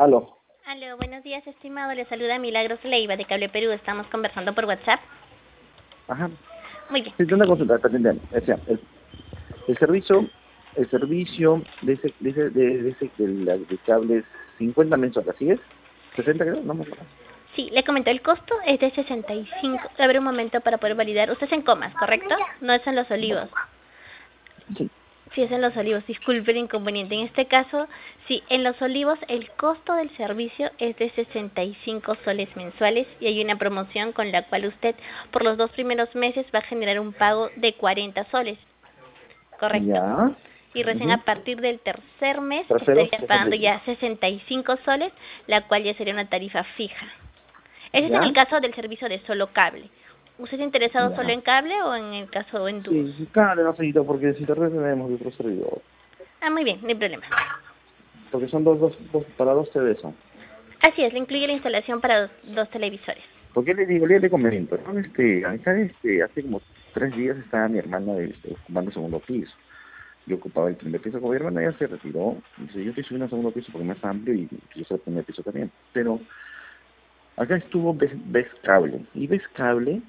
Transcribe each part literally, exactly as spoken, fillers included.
Aló. Aló, buenos días, estimado. Le saluda Milagros Leiva de Cable Perú. Estamos conversando por WhatsApp. Ajá. Muy bien. Sí, tengo una consulta, está atendiendo. O sea, el, el servicio, el servicio de ese, de ese, de, de ese, de, la, de cables cincuenta mensuales, ¿así es? ¿sesenta creo? No me acuerdo. Sí, le comento, el costo es de sesenta y cinco. A ver un momento para poder validar. Usted es en Comas, ¿correcto? No es en Los Olivos. Sí. Sí, es en Los Olivos. Disculpe el inconveniente. En este caso, sí, en Los Olivos el costo del servicio es de sesenta y cinco soles mensuales y hay una promoción con la cual usted por los dos primeros meses va a generar un pago de cuarenta soles. ¿Correcto? Ya. Y recién Uh-huh. a partir del tercer mes Tercero, estaría sesenta pagando y cinco. ya sesenta y cinco soles, la cual ya sería una tarifa fija. Ese es en el ¿Ya? caso del servicio de solo cable. ¿Usted está interesado solo Ya. en cable o en el caso en dúos? Sí, sí, claro, no sé, porque si internet tenemos de otro servidor. Ah, muy bien, no hay problema. Porque son dos, dos, dos para dos T V son. Así es, le incluye la instalación para dos, dos televisores. ¿Por qué le digo? Le, le comento, ¿no? Este, acá, este, hace como tres días estaba mi hermana este, ocupando el segundo piso. Yo ocupaba el primer piso con mi hermana, ella se retiró. Dice, yo estoy subiendo al segundo piso porque es más amplio y yo soy el primer piso también. Pero acá estuvo Ves, Ves Cable. Y Ves Cable,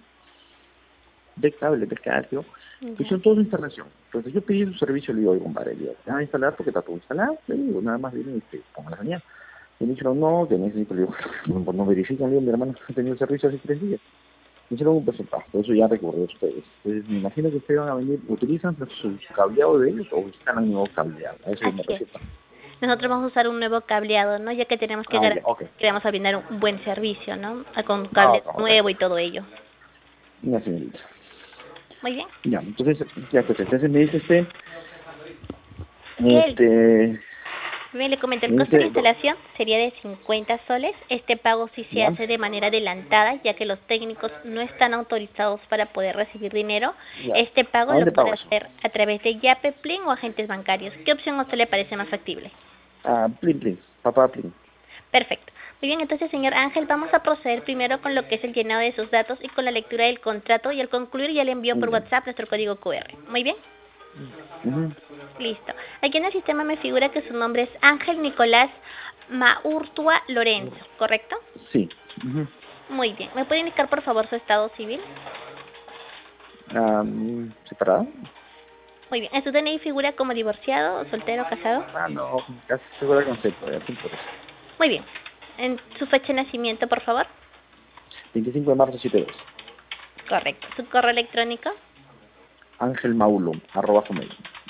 Ves Cable, Ves Cable, Ya. hicieron toda la instalación. Entonces yo pedí su servicio, le digo, oye, compadre, le digo, ¿te vas a instalar porque está todo instalado? Le digo, nada más viene y te ponga la señal. Y me dijeron, no, que necesito, le digo, no, no verifican, le digo, mi hermano ha tenido el servicio hace tres días. Me hicieron un presupuesto, eso ya recurrió a ustedes. Entonces, me imagino que ustedes van a venir, utilizan su cableado de ellos o instalan un nuevo cableado. A eso me Así es. refiero. Nosotros vamos a usar un nuevo cableado, ¿no? Ya que tenemos que Ah, ya, garantizar ok. que vamos a brindar un buen servicio, ¿no? Ah, con Ah, cable ok, ok. nuevo y todo ello. Una señorita. Muy bien. Ya, entonces, ya, pues, entonces me dice usted, ¿Qué? este, Bien, le comento, el me costo de la dice, do- instalación sería de cincuenta soles. Este pago sí se ya, hace de manera adelantada, ya que los técnicos no están autorizados para poder recibir dinero. ya. Este pago ¿A lo dónde puede pago eso? hacer a través de Yape, Plin o agentes bancarios. ¿Qué opción a usted le parece más factible? Ah, plin, plin, papá, plin. Perfecto. Muy bien, entonces, señor Ángel, vamos a proceder primero con lo que es el llenado de sus datos y con la lectura del contrato, y al concluir ya le envío por Ya. WhatsApp nuestro código Q R. Muy bien. Ujú. Listo. Aquí en el sistema me figura que su nombre es Ángel Nicolás Maurtua Lorenzo, ¿correcto? Sí. Ujú. Muy bien. ¿Me puede indicar, por favor, su estado civil? Ah, ¿separado? Muy bien. ¿En su D N I figura como divorciado, soltero, casado? Ah, no, casi seguro el concepto, ya, sí, por eso. Muy bien. ¿En su fecha de nacimiento, por favor? veinticinco de marzo, setenta y dos. Correcto. ¿Su correo electrónico? Ángel Maulo, arroba Gmail.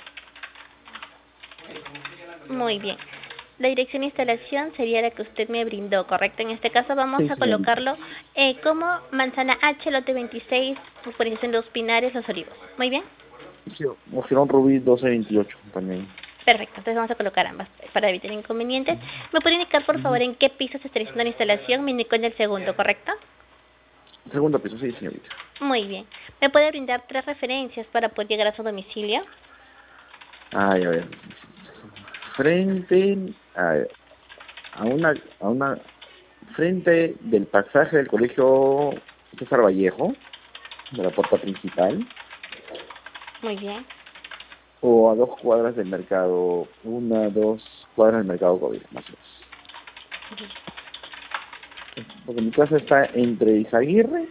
Muy bien. La dirección de instalación sería la que usted me brindó, ¿correcto? En este caso vamos Sí, a señorita. colocarlo eh, como Manzana H, lote veintiséis, urbanización Los Pinares, Los Olivos. Muy bien. Sí, o Girón Rubí doce veintiocho también. Perfecto, entonces vamos a colocar ambas para evitar inconvenientes. ¿Me puede indicar, por favor, Ujú. en qué piso se está haciendo la instalación? Me indicó en el segundo, ¿correcto? Segundo piso, sí, señorita. Muy bien. ¿Me puede brindar tres referencias para poder llegar a su domicilio? Ay, a ver. Frente a, a una, a una, frente del pasaje del colegio César Vallejo, de la puerta principal, Muy bien. o a dos cuadras del mercado, una, dos cuadras del mercado COVID, más o menos. Porque mi casa está entre Izaguirre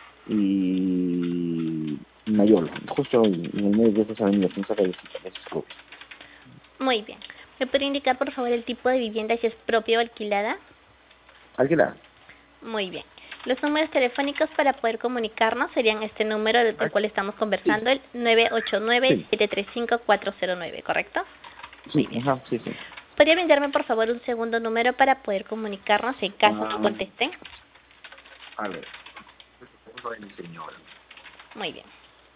y Mayolo, justo en el medio de esas avenidas, en esa callecita, en esos clubes. Muy bien. ¿Me puede indicar, por favor, el tipo de vivienda, si es propia o alquilada? Alquilada. Muy bien. Los números telefónicos para poder comunicarnos serían este número del Ah, cual estamos sí, conversando, el nueve ocho nueve, sí, siete tres cinco, cuatro cero nueve, ¿correcto? Muy sí, bien. ajá, sí, sí. ¿Podría brindarme, por favor, un segundo número para poder comunicarnos en caso no Ah, contesten? a ver, segundo de mi señora. Muy bien.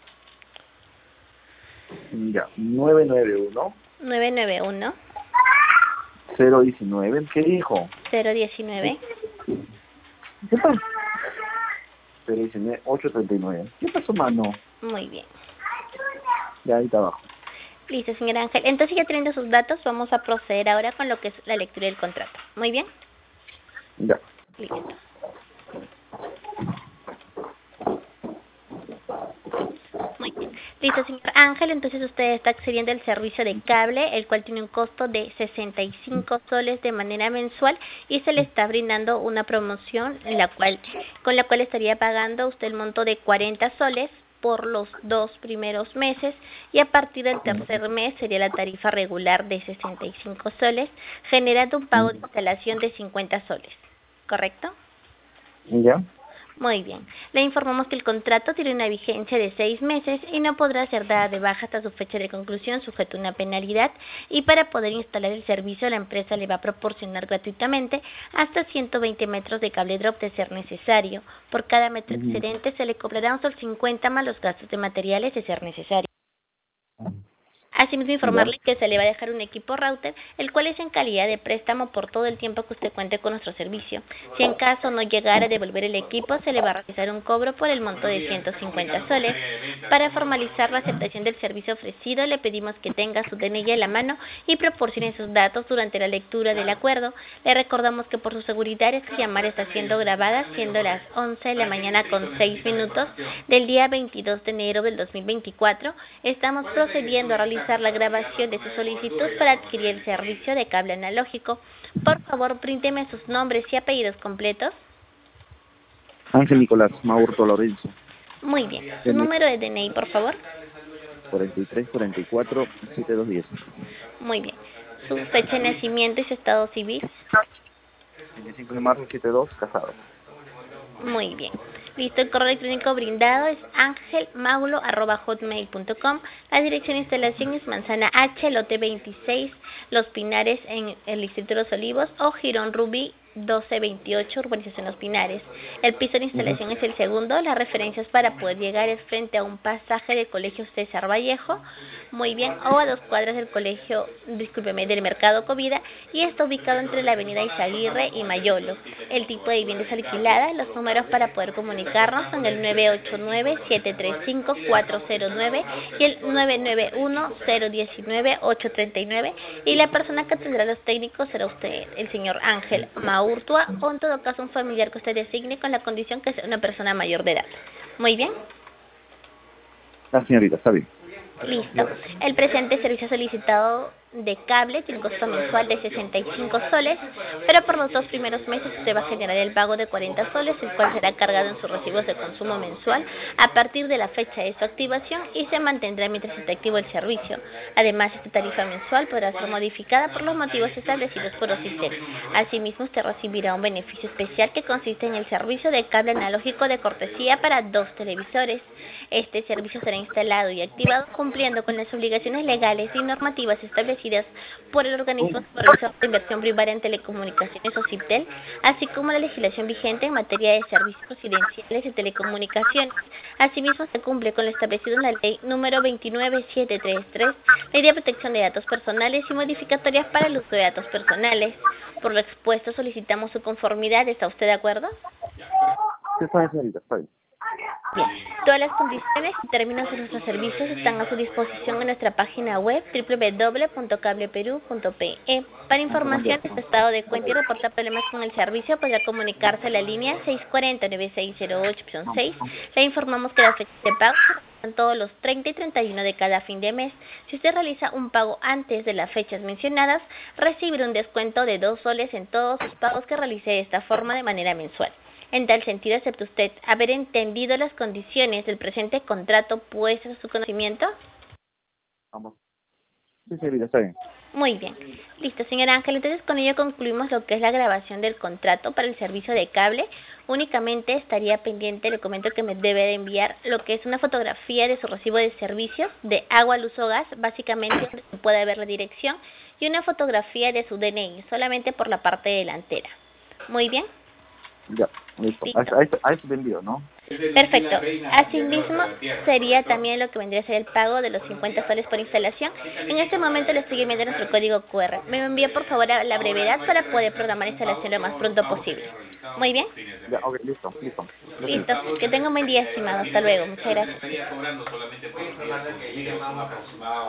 Ya, nueve nueve uno, nueve nueve uno, cero diecinueve, ¿qué dijo? cero diecinueve. ¿Qué pasó? cero diecinueve, ocho treinta y nueve. ¿Qué pasó, mano? Muy bien. Ya, ahí está abajo. Listo, señor Ángel. Entonces, ya teniendo sus datos, vamos a proceder ahora con lo que es la lectura del contrato. Muy bien. Ya. Listo. Muy bien. Listo, señor Ángel, entonces usted está accediendo al servicio de cable, el cual tiene un costo de sesenta y cinco soles de manera mensual y se le está brindando una promoción en la cual, con la cual estaría pagando usted el monto de cuarenta soles por los dos primeros meses y a partir del tercer mes sería la tarifa regular de sesenta y cinco soles, generando un pago de instalación de cincuenta soles, ¿correcto? ¿Ya? Muy bien. Le informamos que el contrato tiene una vigencia de seis meses y no podrá ser dada de baja hasta su fecha de conclusión, sujeto a una penalidad, y para poder instalar el servicio la empresa le va a proporcionar gratuitamente hasta ciento veinte metros de cable drop de ser necesario. Por cada metro excedente se le cobrará un sol cincuenta más los gastos de materiales de ser necesario. Asimismo, informarle que se le va a dejar un equipo router, el cual es en calidad de préstamo por todo el tiempo que usted cuente con nuestro servicio. Si en caso no llegara a devolver el equipo, se le va a realizar un cobro por el monto de ciento cincuenta soles. Para formalizar la aceptación del servicio ofrecido, le pedimos que tenga su D N I a la mano y proporcione sus datos durante la lectura del acuerdo. Le recordamos que por su seguridad esta llamada está siendo grabada, siendo las once de la mañana con seis minutos del día veintidós de enero del dos mil veinticuatro. Estamos procediendo a realizar la grabación de su solicitud para adquirir el servicio de cable analógico. Por favor, prínteme sus nombres y apellidos completos. Ángel Nicolás Maurto Lorenzo. Muy bien. Su número de D N I, por favor. cuarenta y tres, cuarenta y cuatro, setenta y dos diez. Muy bien. Su fecha de nacimiento y su estado civil. veinticinco de marzo, setenta y dos, casado. Muy bien. Listo, el correo electrónico brindado es angelmaulo arroba hotmail punto com. La dirección de instalación es Manzana H, lote veintiséis, Los Pinares, en el distrito de Los Olivos, o Girón Rubí doce veintiocho, urbanización Los Pinares. El piso de instalación uh-huh. es el segundo. Las referencias para poder llegar es frente a un pasaje del colegio César Vallejo, muy bien, o a dos cuadras del colegio, discúlpeme, del mercado Covida, y está ubicado entre la avenida Izaguirre y Mayolo. El tipo de vivienda es alquilada. Los números para poder comunicarnos son el nueve ocho nueve, siete tres cinco, cuatro cero nueve y el nueve nueve uno, cero uno nueve, ocho tres nueve, y la persona que tendrá los técnicos será usted, el señor Ángel Maurtua, o en todo caso un familiar que usted designe, con la condición que sea una persona mayor de edad. Muy bien. La señorita, está bien. Listo. El presente servicio solicitado de cable tiene un costo mensual de sesenta y cinco soles, pero por los dos primeros meses usted va a generar el pago de cuarenta soles, el cual será cargado en sus recibos de consumo mensual a partir de la fecha de su activación y se mantendrá mientras esté activo el servicio. Además, esta tarifa mensual podrá ser modificada por los motivos establecidos por OSITEL. Asimismo, usted recibirá un beneficio especial que consiste en el servicio de cable analógico de cortesía para dos televisores. Este servicio será instalado y activado cumpliendo con las obligaciones legales y normativas establecidas por el organismo supervisor de inversión privada en telecomunicaciones OSITEL, así como la legislación vigente en materia de servicios residenciales y telecomunicaciones. Asimismo, se cumple con lo establecido en la ley número veintinueve mil setecientos treinta y tres, Ley de Protección de Datos Personales y modificatorias para el uso de datos personales. Por lo expuesto, solicitamos su conformidad. ¿Está usted de acuerdo? Sí, está bien, señorita, está bien. Bien, todas las condiciones y términos de nuestros servicios están a su disposición en nuestra página web doble u doble u doble u punto cableperú punto pe. Para información de su estado de cuenta y reportar problemas con el servicio, podrá comunicarse a la línea seis cuatro cero, nueve seis cero ocho, opción seis. Le informamos que las fechas de pago son todos los treinta y treinta y uno de cada fin de mes. Si usted realiza un pago antes de las fechas mencionadas, recibirá un descuento de dos soles en todos sus pagos que realice de esta forma de manera mensual. En tal sentido, ¿acepta usted haber entendido las condiciones del presente contrato puestas a su conocimiento? Vamos. Sí, señorita, está bien. Muy bien. Listo, señor Ángel. Entonces, con ello concluimos lo que es la grabación del contrato para el servicio de cable. Únicamente estaría pendiente, le comento que me debe de enviar lo que es una fotografía de su recibo de servicios de agua, luz o gas, básicamente donde se puede ver la dirección, y una fotografía de su D N I, solamente por la parte delantera. Muy bien. Ya, listo. listo. A, a, a eso te envío, ¿no? Perfecto. Asimismo, sería también lo que vendría a ser el pago de los cincuenta soles por instalación. En este momento le estoy enviando nuestro código cu erre. Me envía por favor a la brevedad para poder programar la instalación lo más pronto posible. Muy bien. Ya, ok, listo, listo. Listo. Que tenga un buen día, estimado. Hasta luego. Muchas gracias.